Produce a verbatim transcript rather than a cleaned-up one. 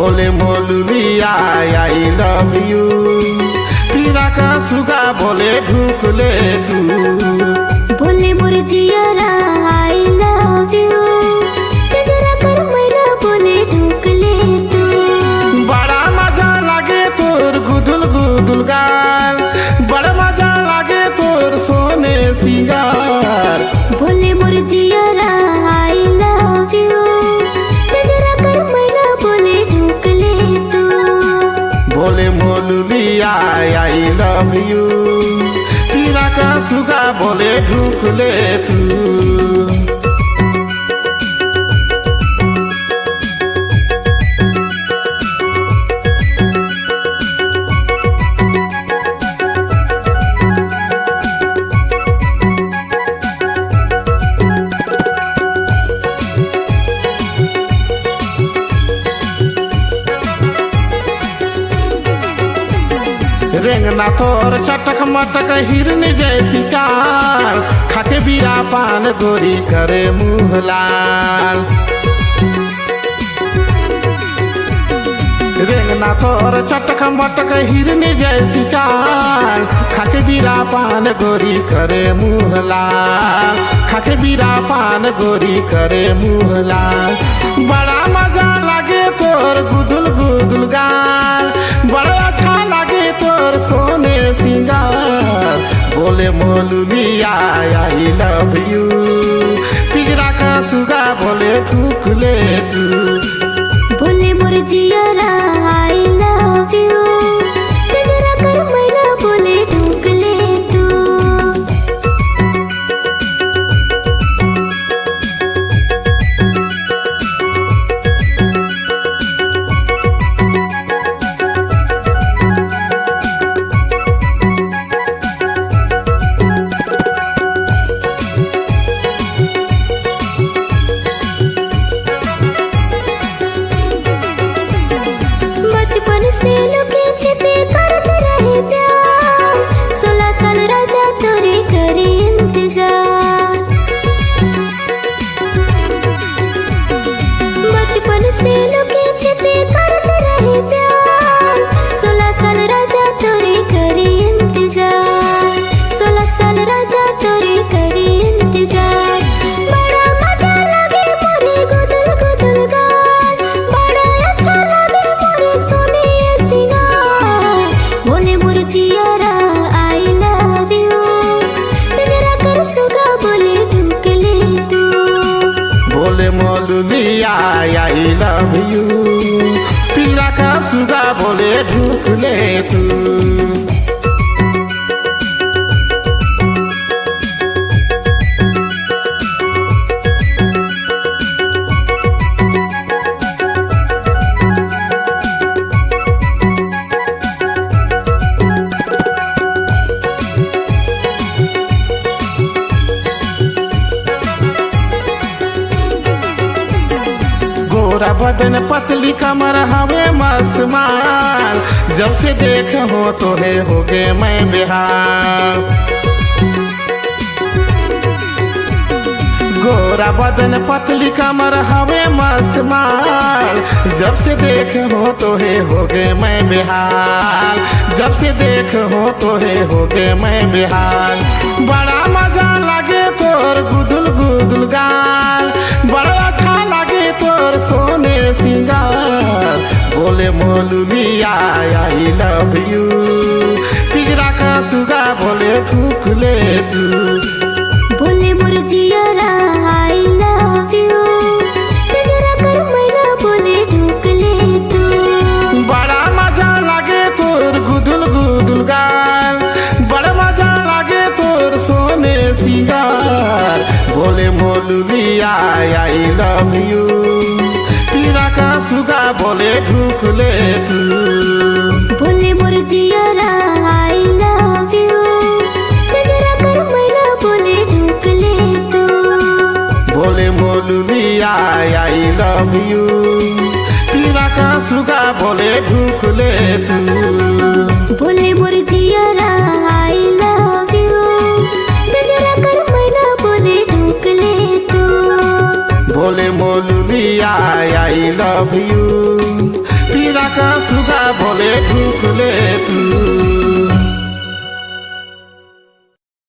बोले मौलविया I love you, पीरा का सुगा बोले ढूकले तू। बोले मोर जियारा आई लव यू, तेजरा कर मैना बोले ढूकले तू। बड़ा मजा लागे तोर गुदुल गुदुल गाल, बड़ा मजा लागे तोर सोने सिंगार। बोले मोर जियारा आई लव यू, तेजरा कर मैना बोले ढूकले तू। बोले मौलविया आई लव यू, पीरा का सुगा बोले ढूकले तू। रेंगना तोर चटक मटक हिरन जैसी चाल, खाके बीरा पान गोरी करे मुँह लाल। रेंगना तोर चटक मटक हिरन जैसी चाल, खाके बीरा पान गोरी करे मुँह लाल, खाके बीरा पान गोरी करे मुँह लाल। बड़ा मजा लागे तोर गुदुल गुदुल गाल, बड़ा अच्छा लागे तोर सोने सिंगार। बोले मौलविया आई लव यू, पिजरा का सुगा बोले ढूकले तू। बोले मोर जियारा आई लव यू, तेजरा कर मैना बोले ढूकले तू। बचपन से लुके छिपे करते रहे प्यार, सोलह साल राजा तोरे करे इंतजार। बचपन से लुके छिपे करते रहे प्यार, सोलह साल राजा तोरे करे इंतजार। सोलह साल राजा तोरे करे इंतजार। बड़ा मजा लगे मोरे गुदुल गुदुल गाल, बड़ा अच्छा लगे मोरे सोने सिंगार। बोले मोर जियारा आई लव यू, तेजरा कर सुगा बोले ढूकले तू। बोले मौलविया आई लव यू, पीरा का सुगा बोले ढूकले तू। गोरा बदन पतली कमर हवे मस्त माल, जब से देख हो तो है हो गए मैं बेहाल। गोरा बदन पतली कमर हवे मस्त माल, जब से देख हो तो है हो गए मैं बेहाल। जब से देख हो तो है हो गए मैं बेहाल। बड़ा मजा लागे तोर गुदुल गुदुल गाल, बड़ा अच्छा लागे तोर सोने सिंगार। बोले मौलविया आई लव यू, पिजरा का सुगा बोले ढूकले तू। बोले मोर जियारा आई लव यू, तेजरा कर मैना बोले ढूकले तू। बड़ा मजा लागे तोर गुदुल गुदुल गाल, बड़ा मजा लागे तोर सोने सिंगार। बोले मौलविया आई लव यू, पीरा का सुगा बोले ढूकले तू। बोले मोर जियारा आई लव यू, तेजरा कर मैना बोले ढूकले तू। बोले मौलविया आई लव यू, पीरा का सुगा बोले ढूकले तू। बोले मोर जियारा आई लव यू, तेजरा कर मैना बोले ढूकले तू। बोले मौलविया आई लव यू, हीरा का सुगा बोले ढूंढ ले तू।